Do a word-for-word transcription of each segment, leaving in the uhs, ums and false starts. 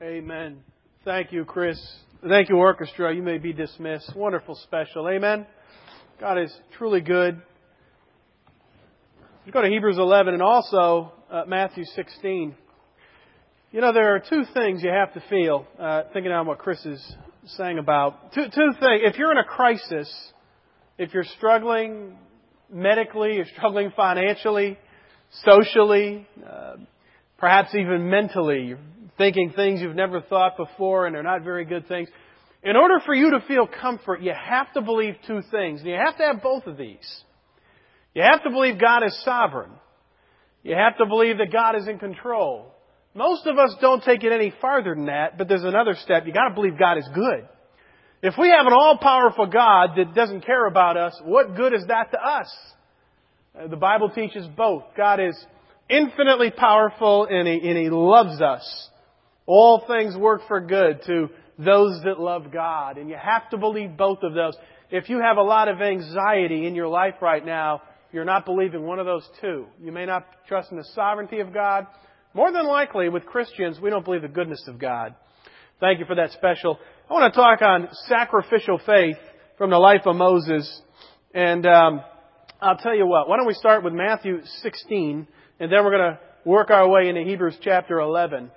Amen. Thank you, Chris. Thank you, orchestra. You may be dismissed. Wonderful special. Amen. God is truly good. Let's go to Hebrews eleven and also uh, Matthew sixteen. You know, there are two things you have to feel, uh, thinking on what Chris is saying about. Two, two things. If you're in a crisis, if you're struggling medically, you're struggling financially, socially, uh, perhaps even mentally, you're thinking things you've never thought before and they're not very good things. In order for you to feel comfort, you have to believe two things. And you have to have both of these. You have to believe God is sovereign. You have to believe that God is in control. Most of us don't take it any farther than that, but there's another step. You got to believe God is good. If we have an all-powerful God that doesn't care about us, what good is that to us? Uh, the Bible teaches both. God is infinitely powerful and He, and He loves us. All things work for good to those that love God. And you have to believe both of those. If you have a lot of anxiety in your life right now, you're not believing one of those two. You may not trust in the sovereignty of God. More than likely, with Christians, we don't believe the goodness of God. Thank you for that special. I want to talk on sacrificial faith from the life of Moses. And um, I'll tell you what. Why don't we start with Matthew sixteen, and then we're going to work our way into Hebrews chapter eleven.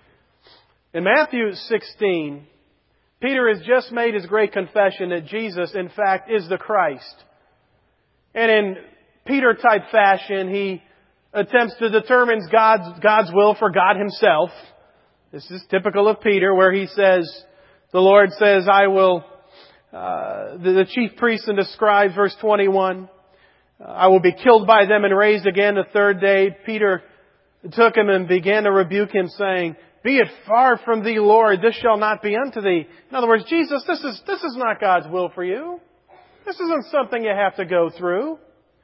In Matthew sixteen, Peter has just made his great confession that Jesus, in fact, is the Christ. And in Peter-type fashion, he attempts to determine God's, God's will for God Himself. This is typical of Peter, where he says, the Lord says, I will, uh, the, the chief priests and the scribes, verse twenty-one, I will be killed by them and raised again the third day. Peter took him and began to rebuke him, saying, Be it far from thee, Lord, this shall not be unto thee. In other words, Jesus, this is, this is not God's will for you. This isn't something you have to go through.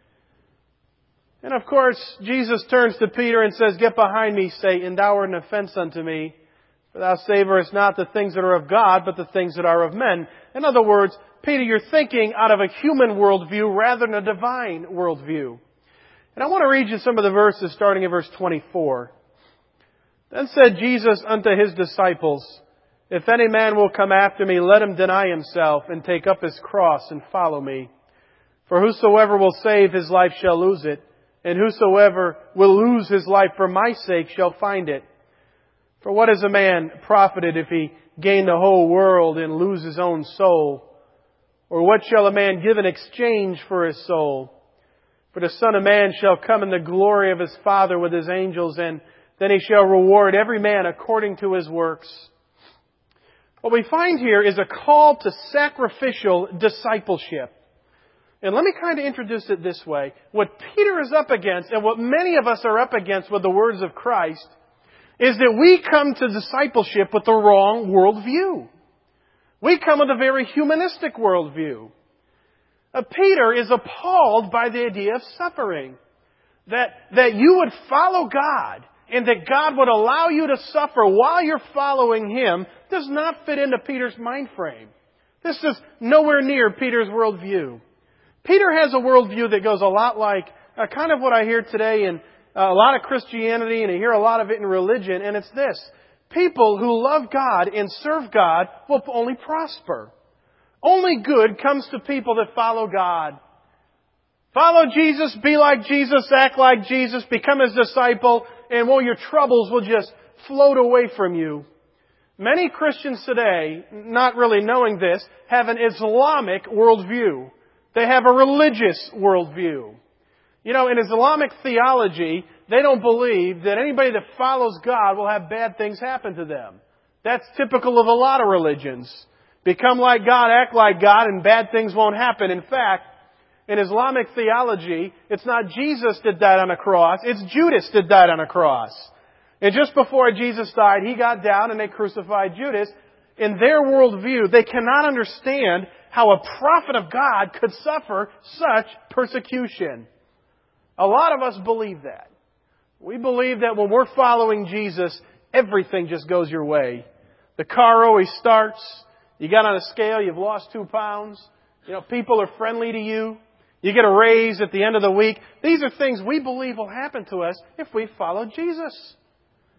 And of course, Jesus turns to Peter and says, Get behind me, Satan, thou art an offense unto me. For thou savorest not the things that are of God, but the things that are of men. In other words, Peter, you're thinking out of a human worldview rather than a divine worldview. And I want to read you some of the verses starting at verse twenty-four. Then said Jesus unto His disciples, If any man will come after me, let him deny himself and take up his cross and follow me. For whosoever will save his life shall lose it, and whosoever will lose his life for my sake shall find it. For what is a man profited if he gain the whole world and lose his own soul? Or what shall a man give in exchange for his soul? For the Son of Man shall come in the glory of His Father with His angels, and then He shall reward every man according to his works. What we find here is a call to sacrificial discipleship. And let me kind of introduce it this way. What Peter is up against, and what many of us are up against with the words of Christ, is that we come to discipleship with the wrong worldview. We come with a very humanistic worldview. Uh, Peter is appalled by the idea of suffering. That, that you would follow God, and that God would allow you to suffer while you're following Him, does not fit into Peter's mind frame. This is nowhere near Peter's worldview. Peter has a worldview that goes a lot like uh, kind of what I hear today in uh, a lot of Christianity, and I hear a lot of it in religion, and it's this. People who love God and serve God will only prosper. Only good comes to people that follow God. Follow Jesus, be like Jesus, act like Jesus, become His disciple, and well, your troubles will just float away from you. Many Christians today, not really knowing this, have an Islamic worldview. They have a religious worldview. You know, in Islamic theology, they don't believe that anybody that follows God will have bad things happen to them. That's typical of a lot of religions. Become like God, act like God, and bad things won't happen. In fact, in Islamic theology, it's not Jesus that died on a cross, it's Judas that died on a cross. And just before Jesus died, he got down and they crucified Judas. In their worldview, they cannot understand how a prophet of God could suffer such persecution. A lot of us believe that. We believe that when we're following Jesus, everything just goes your way. The car always starts. You got on a scale, you've lost two pounds. You know, people are friendly to you. You get a raise at the end of the week. These are things we believe will happen to us if we follow Jesus.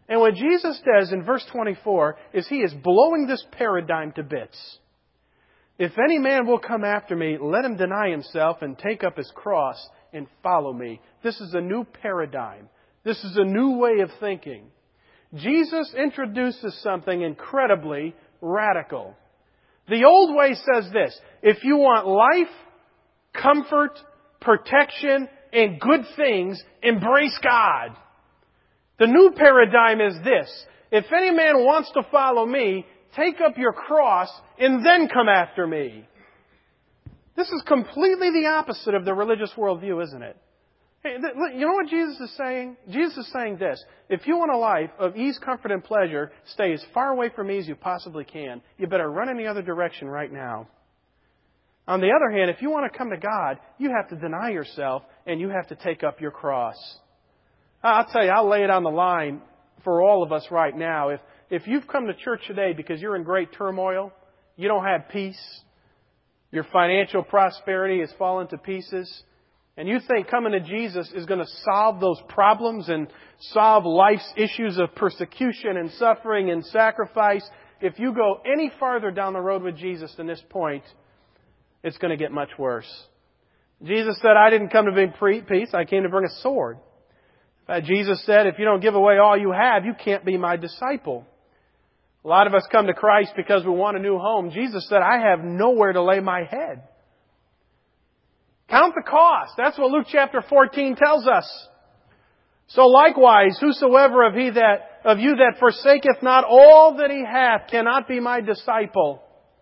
And what Jesus does in verse twenty-four is He is blowing this paradigm to bits. If any man will come after me, let him deny himself and take up his cross and follow me. This is a new paradigm. This is a new way of thinking. Jesus introduces something incredibly radical. The old way says this: if you want life, comfort, protection, and good things, embrace God. The new paradigm is this: if any man wants to follow me, take up your cross and then come after me. This is completely the opposite of the religious worldview, isn't it? Hey, you know what Jesus is saying? Jesus is saying this: if you want a life of ease, comfort, and pleasure, stay as far away from me as you possibly can. You better run in the other direction right now. On the other hand, if you want to come to God, you have to deny yourself and you have to take up your cross. I'll tell you, I'll lay it on the line for all of us right now. If If you've come to church today because you're in great turmoil, you don't have peace, your financial prosperity has fallen to pieces, and you think coming to Jesus is going to solve those problems and solve life's issues of persecution and suffering and sacrifice, if you go any farther down the road with Jesus than this point, it's going to get much worse. Jesus said, I didn't come to bring peace, I came to bring a sword. Uh, Jesus said, if you don't give away all you have, you can't be my disciple. A lot of us come to Christ because we want a new home. Jesus said, I have nowhere to lay my head. Count the cost. That's what Luke chapter fourteen tells us. So likewise, whosoever of he that of you that forsaketh not all that he hath cannot be my disciple.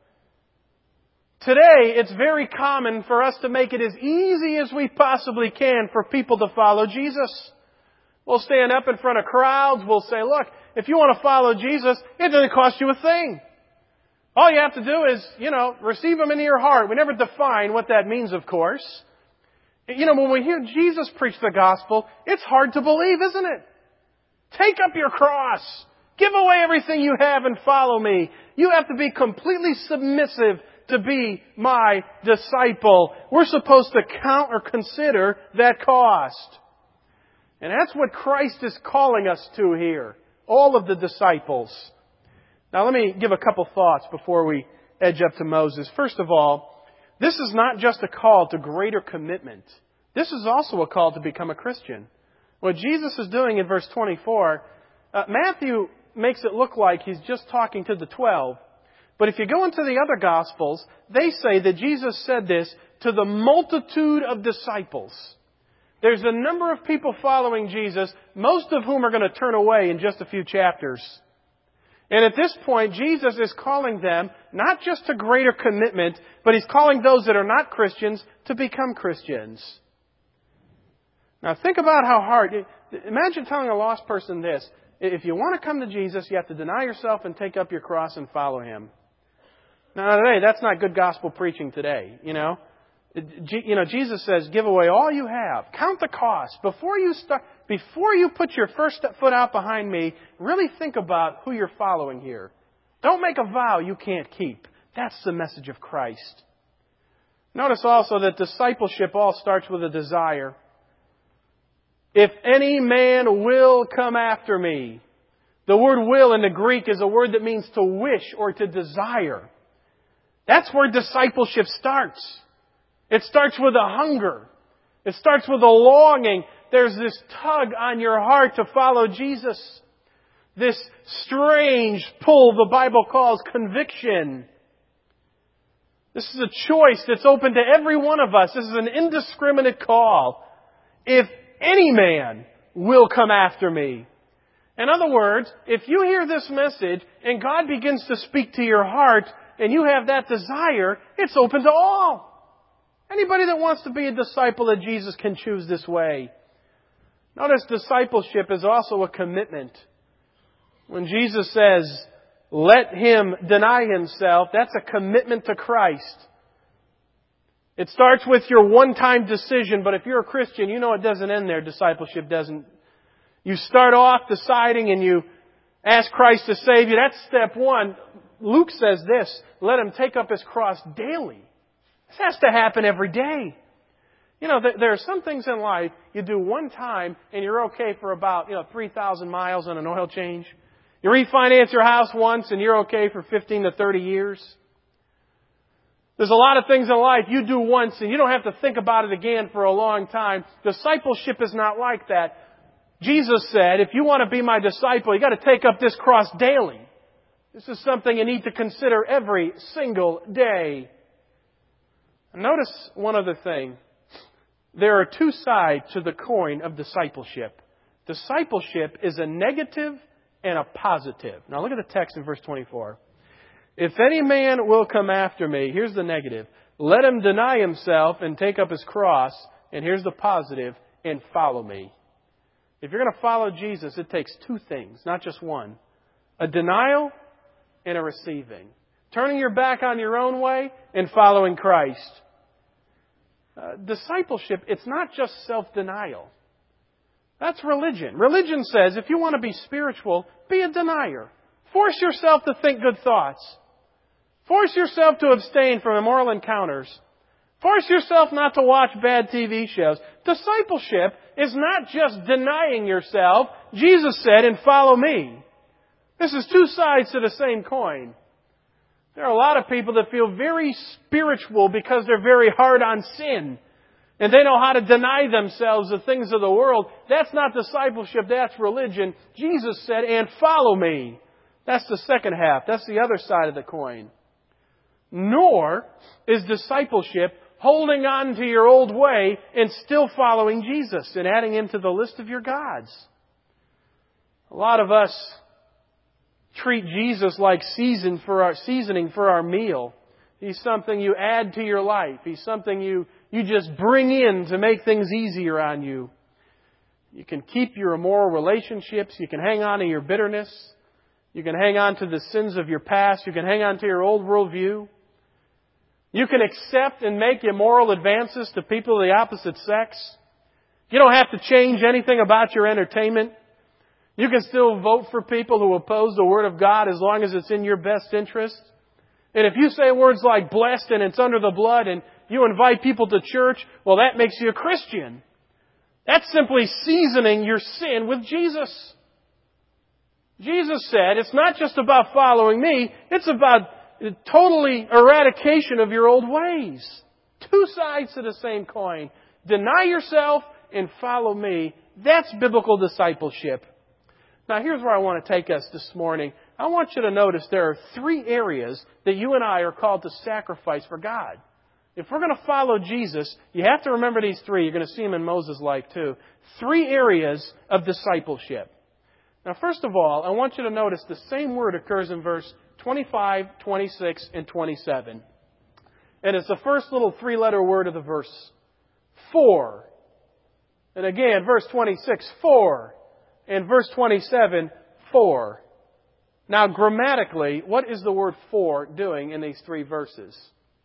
Today, it's very common for us to make it as easy as we possibly can for people to follow Jesus. We'll stand up in front of crowds. We'll say, look, if you want to follow Jesus, it doesn't cost you a thing. All you have to do is, you know, receive Him into your heart. We never define what that means, of course. You know, when we hear Jesus preach the gospel, it's hard to believe, isn't it? Take up your cross. Give away everything you have and follow me. You have to be completely submissive to be my disciple. We're supposed to count or consider that cost. And that's what Christ is calling us to here. All of the disciples. Now let me give a couple thoughts before we edge up to Moses. First of all, this is not just a call to greater commitment. This is also a call to become a Christian. What Jesus is doing in verse twenty-four, uh, Matthew makes it look like He's just talking to the twelve. But if you go into the other Gospels, they say that Jesus said this to the multitude of disciples. There's a number of people following Jesus, most of whom are going to turn away in just a few chapters. And at this point, Jesus is calling them not just to greater commitment, but He's calling those that are not Christians to become Christians. Now think about how hard... Imagine telling a lost person this: if you want to come to Jesus, you have to deny yourself and take up your cross and follow Him. Now today, that's not good gospel preaching today, you know. You know, Jesus says, give away all you have. Count the cost. Before you start, before you put your first foot out behind me, really think about who you're following here. Don't make a vow you can't keep. That's the message of Christ. Notice also that discipleship all starts with a desire. If any man will come after me. The word will in the Greek is a word that means to wish or to desire. That's where discipleship starts. It starts with a hunger. It starts with a longing. There's this tug on your heart to follow Jesus. This strange pull the Bible calls conviction. This is a choice that's open to every one of us. This is an indiscriminate call. If any man will come after me. In other words, if you hear this message and God begins to speak to your heart and you have that desire, it's open to all. Anybody that wants to be a disciple of Jesus can choose this way. Notice discipleship is also a commitment. When Jesus says, let him deny himself, that's a commitment to Christ. It starts with your one-time decision, but if you're a Christian, you know it doesn't end there. Discipleship doesn't. You start off deciding and you ask Christ to save you. That's step one. Luke says this, let him take up his cross daily. This has to happen every day. You know, there are some things in life you do one time and you're okay for about, you know, three thousand miles on an oil change. You refinance your house once and you're okay for fifteen to thirty years. There's a lot of things in life you do once and you don't have to think about it again for a long time. Discipleship is not like that. Jesus said, if you want to be my disciple, you got to take up this cross daily. This is something you need to consider every single day. And notice one other thing. There are two sides to the coin of discipleship. Discipleship is a negative and a positive. Now look at the text in verse twenty-four. If any man will come after me, here's the negative. Let him deny himself and take up his cross. And here's the positive, and follow me. If you're going to follow Jesus, it takes two things, not just one. A denial and a receiving. Turning your back on your own way and following Christ. Uh, discipleship, it's not just self-denial. That's religion. Religion says if you want to be spiritual, be a denier. Force yourself to think good thoughts. Force yourself to abstain from immoral encounters. Force yourself not to watch bad T V shows. Discipleship is not just denying yourself. Jesus said, and follow me. This is two sides to the same coin. There are a lot of people that feel very spiritual because they're very hard on sin. And they know how to deny themselves the things of the world. That's not discipleship, that's religion. Jesus said, and follow me. That's the second half. That's the other side of the coin. Nor is discipleship holding on to your old way and still following Jesus and adding Him to the list of your gods. A lot of us treat Jesus like season for our, seasoning for our meal. He's something you add to your life. He's something you, you just bring in to make things easier on you. You can keep your immoral relationships. You can hang on to your bitterness. You can hang on to the sins of your past. You can hang on to your old worldview. You can accept and make immoral advances to people of the opposite sex. You don't have to change anything about your entertainment. You can still vote for people who oppose the Word of God as long as it's in your best interest. And if you say words like blessed and it's under the blood and you invite people to church, well, that makes you a Christian. That's simply seasoning your sin with Jesus. Jesus said, it's not just about following me, it's about totally eradication of your old ways. Two sides to the same coin. Deny yourself and follow me. That's biblical discipleship. Now here's where I want to take us this morning. I want you to notice there are three areas that you and I are called to sacrifice for God. If we're going to follow Jesus, you have to remember these three. You're going to see them in Moses' life too. Three areas of discipleship. Now first of all, I want you to notice the same word occurs in verse twenty-five, twenty-six, and twenty-seven. And it's the first little three-letter word of the verse. For. And again, verse twenty-six, for. And verse twenty-seven, for. Now, grammatically, what is the word for doing in these three verses?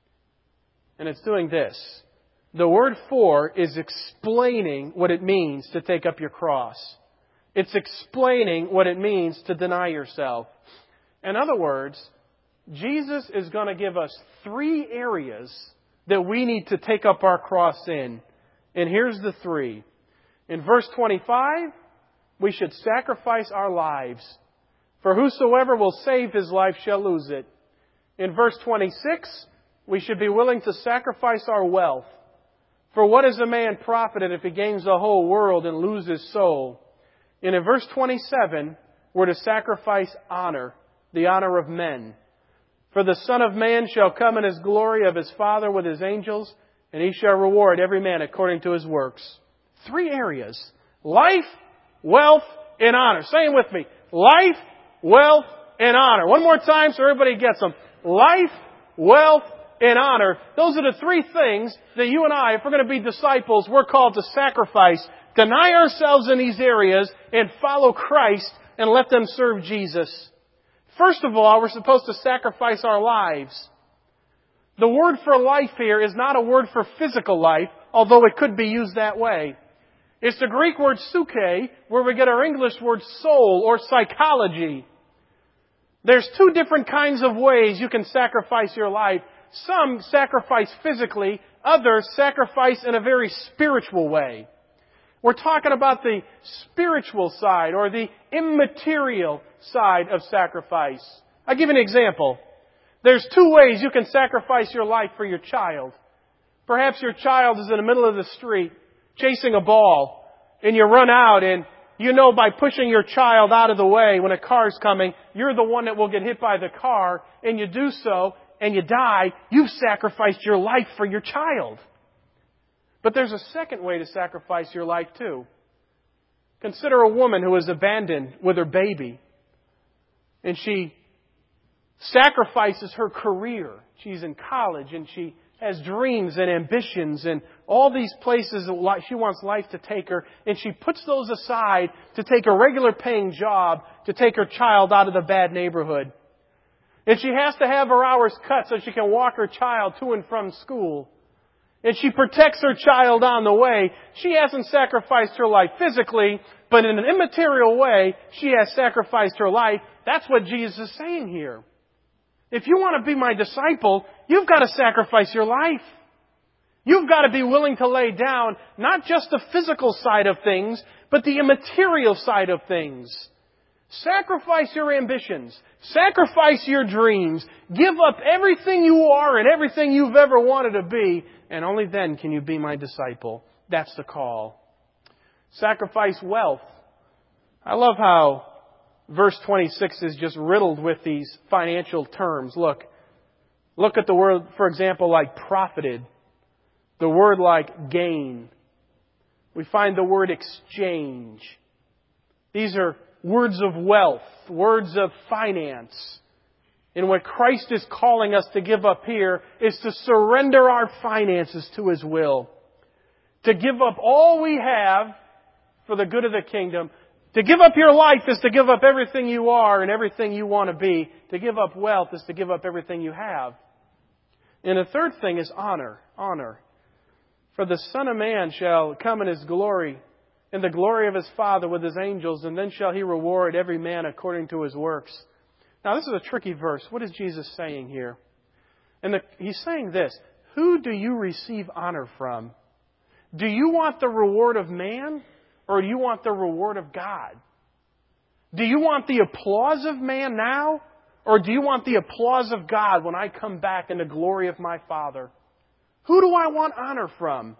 And it's doing this. The word for is explaining what it means to take up your cross. It's explaining what it means to deny yourself. In other words, Jesus is going to give us three areas that we need to take up our cross in. And here's the three. In verse twenty-five, we should sacrifice our lives. For whosoever will save his life shall lose it. In verse twenty-six, we should be willing to sacrifice our wealth. For what is a man profited if he gains the whole world and loses his soul? And in verse twenty-seven, we're to sacrifice honor, the honor of men. For the Son of Man shall come in His glory of His Father with His angels, and He shall reward every man according to his works. Three areas. Life, wealth, and honor. Say it with me. Life, wealth, and honor. One more time so everybody gets them. Life, wealth, and honor. Those are the three things that you and I, if we're going to be disciples, we're called to sacrifice. Deny ourselves in these areas and follow Christ and let them serve Jesus. First of all, we're supposed to sacrifice our lives. The word for life here is not a word for physical life, although it could be used that way. It's the Greek word psyche, where we get our English word soul or psychology. There's two different kinds of ways you can sacrifice your life. Some sacrifice physically, others sacrifice in a very spiritual way. We're talking about the spiritual side or the immaterial side of sacrifice. I'll give you an example. There's two ways you can sacrifice your life for your child. Perhaps your child is in the middle of the street chasing a ball, and you run out, and you know by pushing your child out of the way when a car's coming, you're the one that will get hit by the car, and you do so, and you die. You've sacrificed your life for your child. But there's a second way to sacrifice your life too. Consider a woman who is abandoned with her baby, and she sacrifices her career. She's in college, and she has dreams and ambitions and all these places that she wants life to take her, and she puts those aside to take a regular paying job to take her child out of the bad neighborhood. And she has to have her hours cut so she can walk her child to and from school. And she protects her child on the way. She hasn't sacrificed her life physically, but in an immaterial way, she has sacrificed her life. That's what Jesus is saying here. If you want to be my disciple, you've got to sacrifice your life. You've got to be willing to lay down not just the physical side of things, but the immaterial side of things. Sacrifice your ambitions. Sacrifice your dreams. Give up everything you are and everything you've ever wanted to be, and only then can you be my disciple. That's the call. Sacrifice wealth. I love how verse twenty-six is just riddled with these financial terms. Look, look at the word, for example, like profited. The word like gain. We find the word exchange. These are words of wealth, words of finance. And what Christ is calling us to give up here is to surrender our finances to His will. To give up all we have for the good of the kingdom. To give up your life is to give up everything you are and everything you want to be. To give up wealth is to give up everything you have. And the third thing is honor. Honor. For the Son of Man shall come in His glory, in the glory of His Father with His angels, and then shall He reward every man according to his works. Now this is a tricky verse. What is Jesus saying here? And the, He's saying this. Who do you receive honor from? Do you want the reward of man? Or do you want the reward of God? Do you want the applause of man now? Or do you want the applause of God when I come back in the glory of my Father? Who do I want honor from?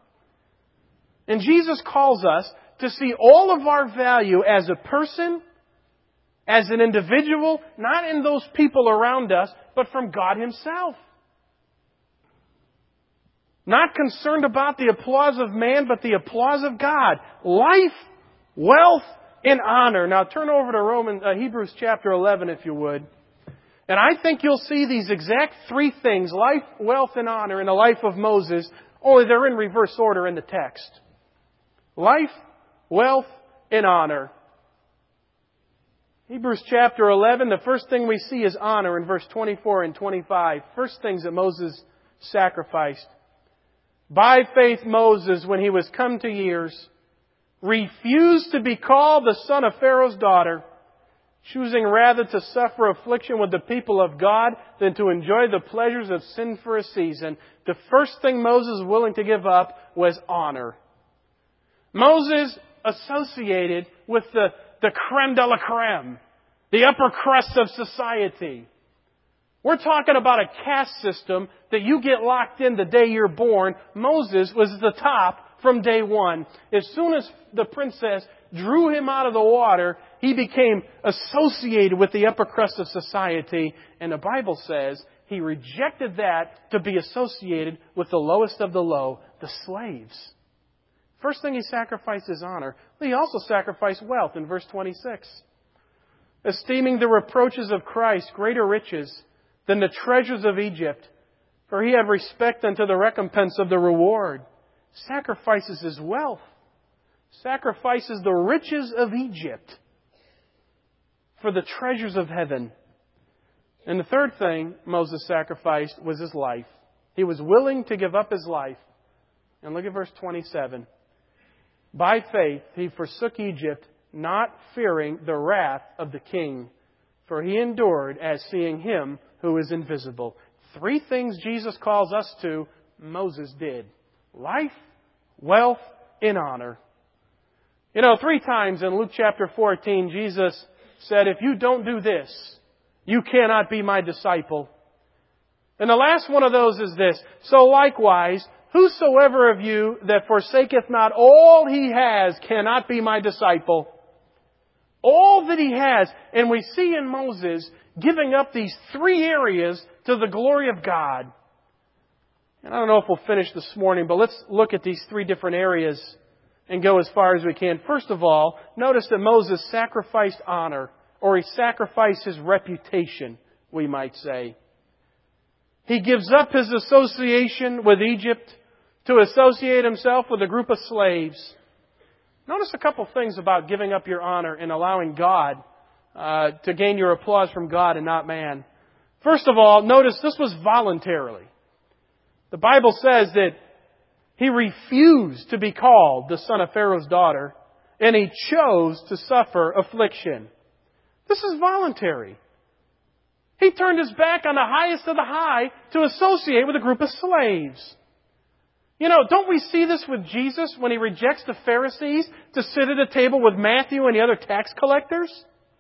And Jesus calls us to see all of our value as a person, as an individual, not in those people around us, but from God Himself. Not concerned about the applause of man, but the applause of God. Life, wealth, and honor. Now turn over to Romans, uh, Hebrews chapter eleven, if you would. And I think you'll see these exact three things, life, wealth, and honor, in the life of Moses, only they're in reverse order in the text. Life, wealth, and honor. Hebrews chapter eleven, the first thing we see is honor in verse twenty-four and twenty-five. First things that Moses sacrificed. By faith Moses, when he was come to years, refused to be called the son of Pharaoh's daughter, choosing rather to suffer affliction with the people of God than to enjoy the pleasures of sin for a season. The first thing Moses was willing to give up was honor. Moses associated with the, the creme de la creme, the upper crust of society. We're talking about a caste system that you get locked in the day you're born. Moses was at the top from day one. As soon as the princess drew him out of the water, he became associated with the upper crust of society. And the Bible says he rejected that to be associated with the lowest of the low, the slaves. First thing he sacrificed is honor. But he also sacrificed wealth in verse twenty-six. Esteeming the reproaches of Christ greater riches than the treasures of Egypt, for he had respect unto the recompense of the reward. Sacrifices his wealth. Sacrifices the riches of Egypt for the treasures of heaven. And the third thing Moses sacrificed was his life. He was willing to give up his life. And look at verse twenty-seven. By faith he forsook Egypt, not fearing the wrath of the king, for he endured as seeing Him who is invisible. three things Jesus calls us to, Moses did. Life, wealth, and honor. You know, three times in Luke chapter fourteen, Jesus said, if you don't do this, you cannot be my disciple. And the last one of those is this. So likewise, whosoever of you that forsaketh not all he has cannot be my disciple. All that he has. And we see in Moses giving up these three areas to the glory of God. And I don't know if we'll finish this morning, but let's look at these three different areas and go as far as we can. First of all, notice that Moses sacrificed honor, or he sacrificed his reputation, we might say. He gives up his association with Egypt to associate himself with a group of slaves. Notice a couple things about giving up your honor and allowing God uh, to gain your applause from God and not man. First of all, notice this was voluntarily. The Bible says that he refused to be called the son of Pharaoh's daughter, and he chose to suffer affliction. This is voluntary. He turned his back on the highest of the high to associate with a group of slaves. You know, don't we see this with Jesus when He rejects the Pharisees to sit at a table with Matthew and the other tax collectors?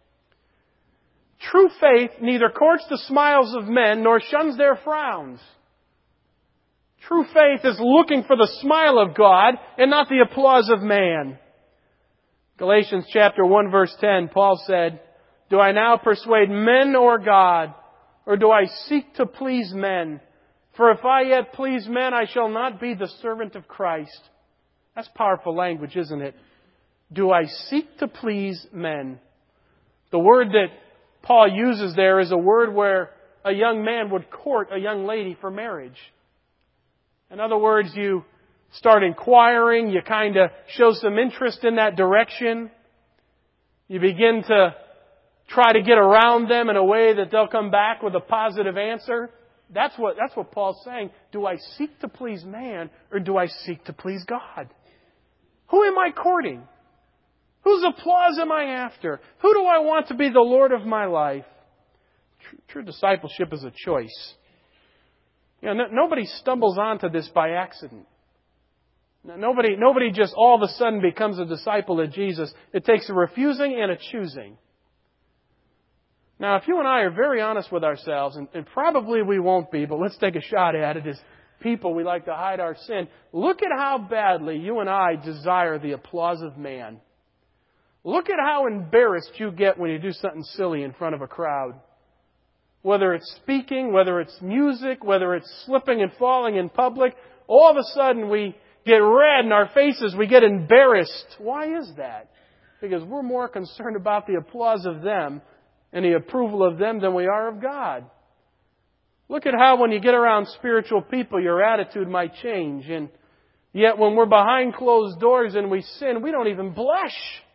True faith neither courts the smiles of men nor shuns their frowns. True faith is looking for the smile of God and not the applause of man. Galatians chapter one verse ten, Paul said, do I now persuade men or God, or do I seek to please men? For if I yet please men, I shall not be the servant of Christ. That's powerful language, isn't it? Do I seek to please men? The word that Paul uses there is a word where a young man would court a young lady for marriage. In other words, you start inquiring, you kind of show some interest in that direction. You begin to try to get around them in a way that they'll come back with a positive answer. That's what, that's what Paul's saying. Do I seek to please man or do I seek to please God? Who am I courting? Whose applause am I after? Who do I want to be the Lord of my life? True, true discipleship is a choice. You know, no, nobody stumbles onto this by accident. Nobody, nobody just all of a sudden becomes a disciple of Jesus. It takes a refusing and a choosing. Now, if you and I are very honest with ourselves, and, and probably we won't be, but let's take a shot at it as people, we like to hide our sin. Look at how badly you and I desire the applause of man. Look at how embarrassed you get when you do something silly in front of a crowd. Whether it's speaking, whether it's music, whether it's slipping and falling in public, all of a sudden we get red in our faces, we get embarrassed. Why is that? Because we're more concerned about the applause of them and the approval of them than we are of God. Look at how when you get around spiritual people, your attitude might change. And yet when we're behind closed doors and we sin, we don't even blush.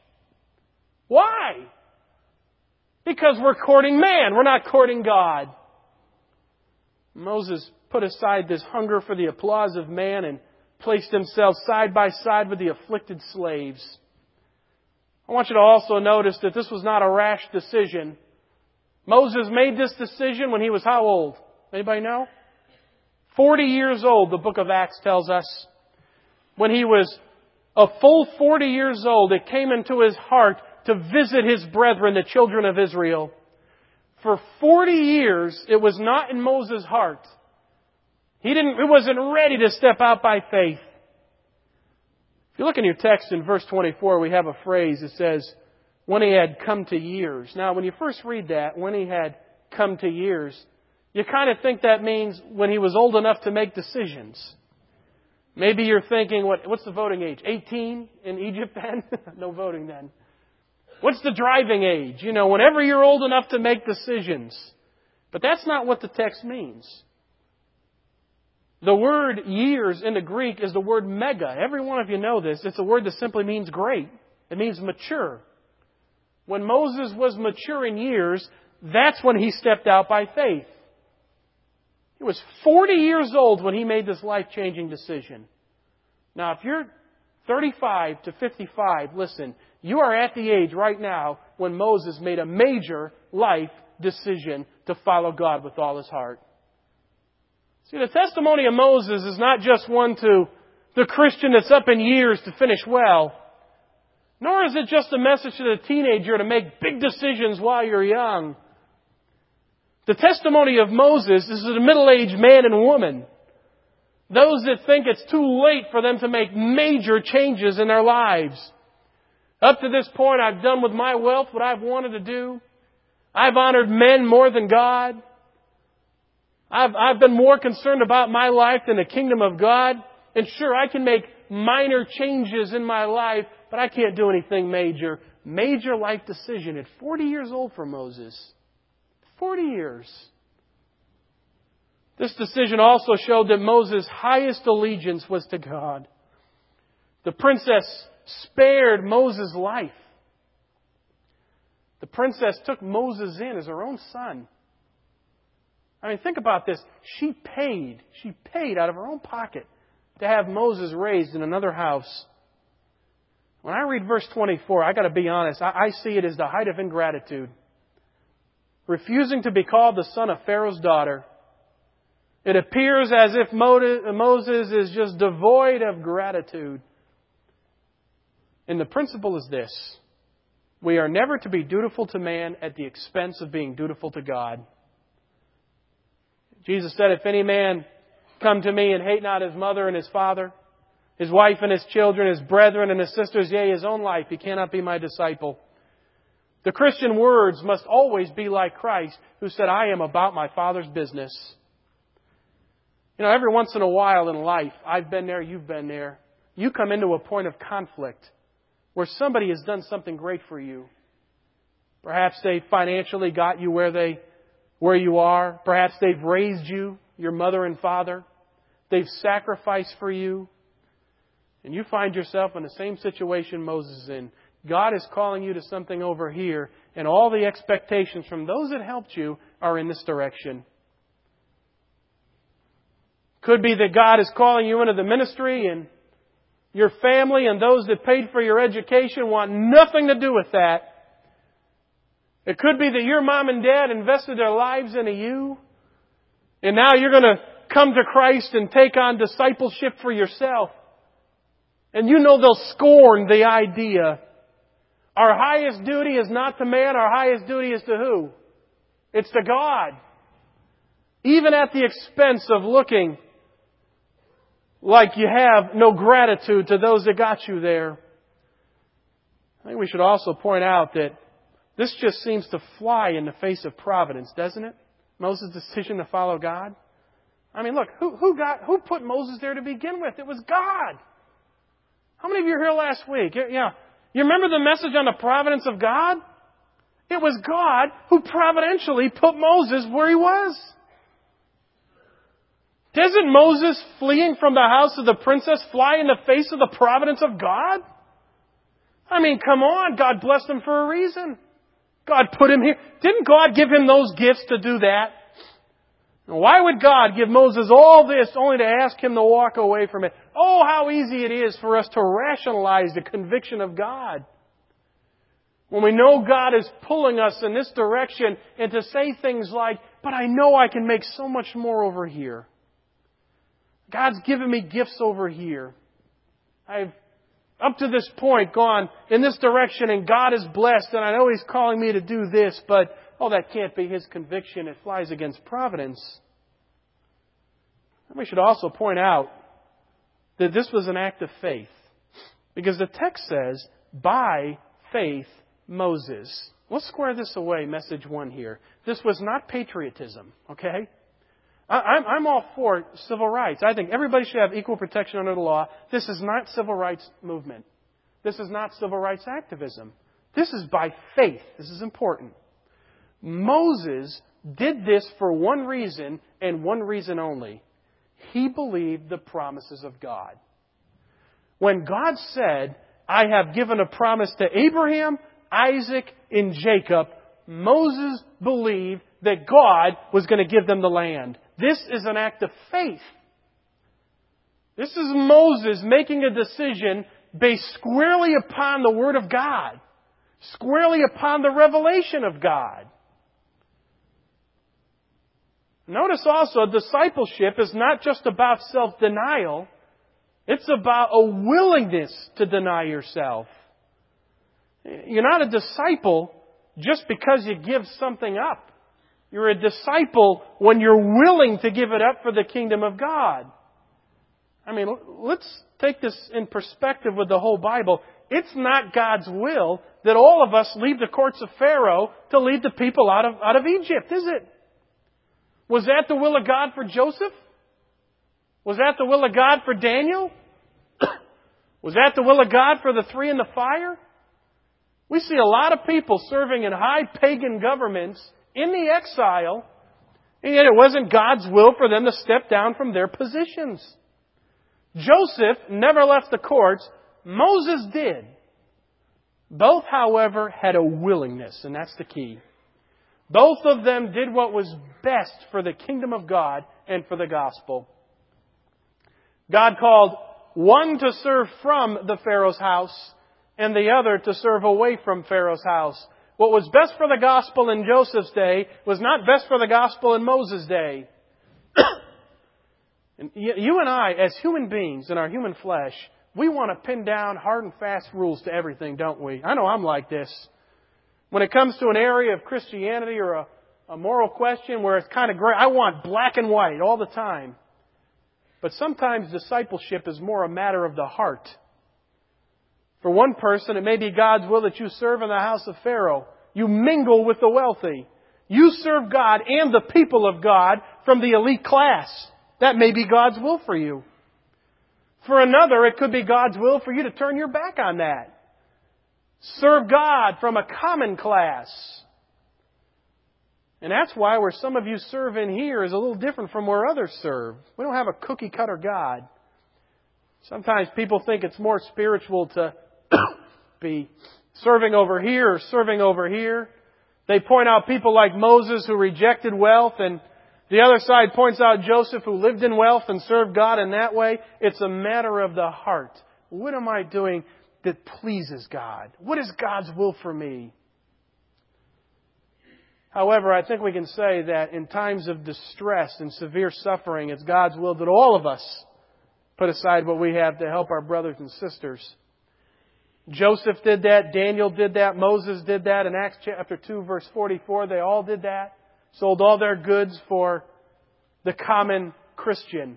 Why? Because we're courting man. We're not courting God. Moses put aside this hunger for the applause of man and placed himself side by side with the afflicted slaves. I want you to also notice that this was not a rash decision. Moses made this decision when he was how old? Anybody know? Forty years old, the book of Acts tells us. When he was a full forty years old, it came into his heart to visit his brethren, the children of Israel. For forty years, it was not in Moses' heart. He didn't, he wasn't ready to step out by faith. If you look in your text in verse twenty-four, we have a phrase that says, when he had come to years. Now, when you first read that, when he had come to years, you kind of think that means when he was old enough to make decisions. Maybe you're thinking, what, what's the voting age? eighteen in Egypt then? No voting then. What's the driving age? You know, whenever you're old enough to make decisions. But that's not what the text means. The word years in the Greek is the word mega. Every one of you know this. It's a word that simply means great. It means mature. When Moses was mature in years, that's when he stepped out by faith. He was forty years old when he made this life-changing decision. Now, if you're thirty-five to fifty-five, listen, you are at the age right now when Moses made a major life decision to follow God with all his heart. See, the testimony of Moses is not just one to the Christian that's up in years to finish well, nor is it just a message to the teenager to make big decisions while you're young. The testimony of Moses is to the middle-aged man and woman, those that think it's too late for them to make major changes in their lives. Up to this point, I've done with my wealth what I've wanted to do. I've honored men more than God. I've, I've been more concerned about my life than the kingdom of God. And sure, I can make minor changes in my life, but I can't do anything major. Major life decision at forty years old for Moses. forty years. This decision also showed that Moses' highest allegiance was to God. The princess spared Moses' life. The princess took Moses in as her own son. I mean, think about this. She paid, she paid out of her own pocket to have Moses raised in another house. When I read verse twenty-four, I got to be honest, I, I see it as the height of ingratitude. Refusing to be called the son of Pharaoh's daughter. It appears as if Moses is just devoid of gratitude. And the principle is this. We are never to be dutiful to man at the expense of being dutiful to God. Jesus said, if any man come to me and hate not his mother and his father, his wife and his children, his brethren and his sisters, yea, his own life, he cannot be my disciple. The Christian words must always be like Christ, who said, I am about my Father's business. You know, every once in a while in life, I've been there, you've been there, you come into a point of conflict where somebody has done something great for you. Perhaps they financially got you where they, where you are. Perhaps they've raised you, your mother and father. They've sacrificed for you. And you find yourself in the same situation Moses is in. God is calling you to something over here, and all the expectations from those that helped you are in this direction. Could be that God is calling you into the ministry, and your family and those that paid for your education want nothing to do with that. It could be that your mom and dad invested their lives into you, and now you're going to come to Christ and take on discipleship for yourself. And you know they'll scorn the idea. Our highest duty is not to man, our highest duty is to who? It's to God. Even at the expense of looking like you have no gratitude to those that got you there. I think we should also point out that this just seems to fly in the face of providence, doesn't it? Moses' decision to follow God. I mean, look, who, who got, who put Moses there to begin with? It was God. How many of you were here last week? Yeah. You remember the message on the providence of God? It was God who providentially put Moses where he was. Doesn't Moses fleeing from the house of the princess fly in the face of the providence of God? I mean, come on. God blessed him for a reason. God put him here. Didn't God give him those gifts to do that? Why would God give Moses all this only to ask him to walk away from it? Oh, how easy it is for us to rationalize the conviction of God. When we know God is pulling us in this direction and to say things like, but I know I can make so much more over here. God's given me gifts over here. I've, up to this point, gone in this direction and God is blessed and I know He's calling me to do this, but oh, that can't be His conviction. It flies against providence. And we should also point out that this was an act of faith. Because the text says, by faith, Moses. Let's square this away, message one here. This was not patriotism, okay? I'm, I'm all for civil rights. I think everybody should have equal protection under the law. This is not civil rights movement. This is not civil rights activism. This is by faith. This is important. Moses did this for one reason and one reason only. He believed the promises of God. When God said, I have given a promise to Abraham, Isaac, and Jacob, Moses believed that God was going to give them the land. This is an act of faith. This is Moses making a decision based squarely upon the Word of God, squarely upon the revelation of God. Notice also, discipleship is not just about self-denial. It's about a willingness to deny yourself. You're not a disciple just because you give something up. You're a disciple when you're willing to give it up for the kingdom of God. I mean, let's take this in perspective with the whole Bible. It's not God's will that all of us leave the courts of Pharaoh to lead the people out of, out of Egypt, is it? Was that the will of God for Joseph? Was that the will of God for Daniel? Was that the will of God for the three in the fire? We see a lot of people serving in high pagan governments in the exile, and yet it wasn't God's will for them to step down from their positions. Joseph never left the courts. Moses did. Both, however, had a willingness, and that's the key. Both of them did what was best for the kingdom of God and for the gospel. God called one to serve from the Pharaoh's house and the other to serve away from Pharaoh's house. What was best for the gospel in Joseph's day was not best for the gospel in Moses' day. And you and I, as human beings in our human flesh, we want to pin down hard and fast rules to everything, don't we? I know I'm like this. When it comes to an area of Christianity or a, a moral question where it's kind of gray, I want black and white all the time. But sometimes discipleship is more a matter of the heart. For one person, it may be God's will that you serve in the house of Pharaoh. You mingle with the wealthy. You serve God and the people of God from the elite class. That may be God's will for you. For another, it could be God's will for you to turn your back on that. Serve God from a common class. And that's why where some of you serve in here is a little different from where others serve. We don't have a cookie-cutter God. Sometimes people think it's more spiritual to be serving over here or serving over here. They point out people like Moses who rejected wealth, and the other side points out Joseph who lived in wealth and served God in that way. It's a matter of the heart. What am I doing that pleases God? What is God's will for me? However, I think we can say that in times of distress and severe suffering, it's God's will that all of us put aside what we have to help our brothers and sisters. Joseph did that. Daniel did that. Moses did that. In Acts chapter two, verse forty-four, they all did that. Sold all their goods for the common Christian.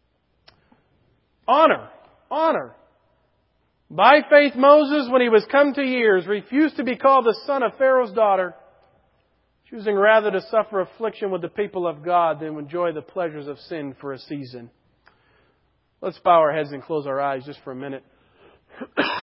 Honor. Honor. By faith, Moses, when he was come to years, refused to be called the son of Pharaoh's daughter, choosing rather to suffer affliction with the people of God than enjoy the pleasures of sin for a season. Let's bow our heads and close our eyes just for a minute.